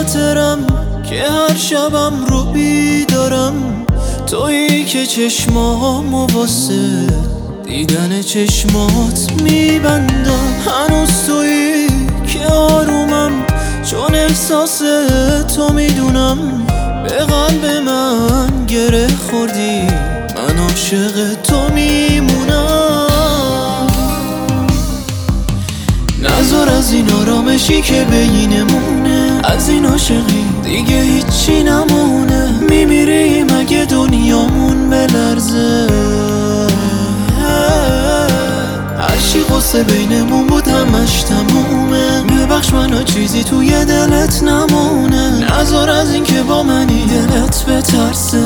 خاطرم که هر شبم رو بیدارم، تویی که چشمامو واسه دیدن چشمات میبندم. هنوز تویی که آرومم، چون احساس تو میدونم. به قلب من گره خوردی، من عاشق تو میمونم. نذار از این آرامشی که بینمونه، از این عاشقی دیگه هیچی نمونه. میمیریم اگه دنیامون بلرزه، هرچی قصه بینمون بود همش تمومه. ببخش منو چیزی توی دلت نمونه، نذار از این که با منی دلت بترسه.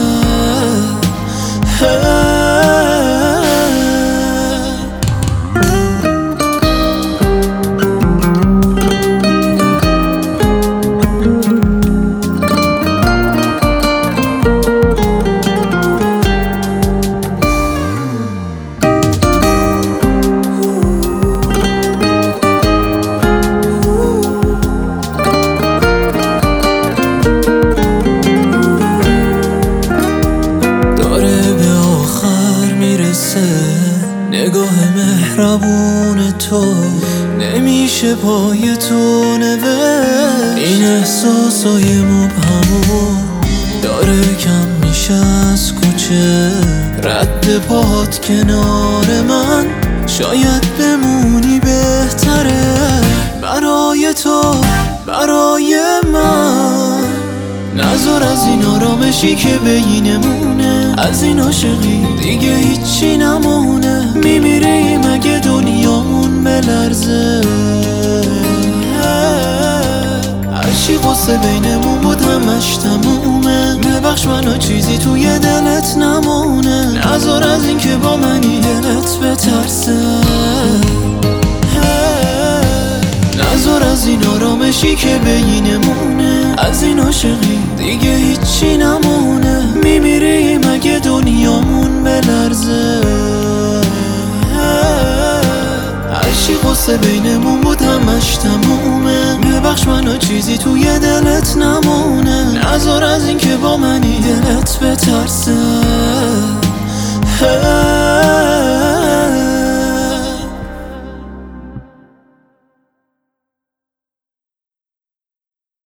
نگاه مهربون تو نمیشه پای تو نوشت. این احساسای مبهمو داره کم میشه از کوچه. رد پاهات کنار من، شاید بمونی بهتره. برای تو، برای من، نذار از این آرامشی که بینمونه، از این عاشقی دیگه هیچی نمونه. میمیریم اگه دنیامون بلرزه، هرچی قصه بینمون بود همش تمومه. ببخش منو چیزی توی دلت نمونه، نذار از این که با منی دلت بترسه. نذار از این آرامشی که بینمونه، از این عاشقی دیگه هیچی نمونه. میمیریم اگه دنیامون بلرزه، هرچی قصه بینمون بود همش تمومه. ببخش منو چیزی توی دلت نمونه، نذار از این که با منی دلت بترسه.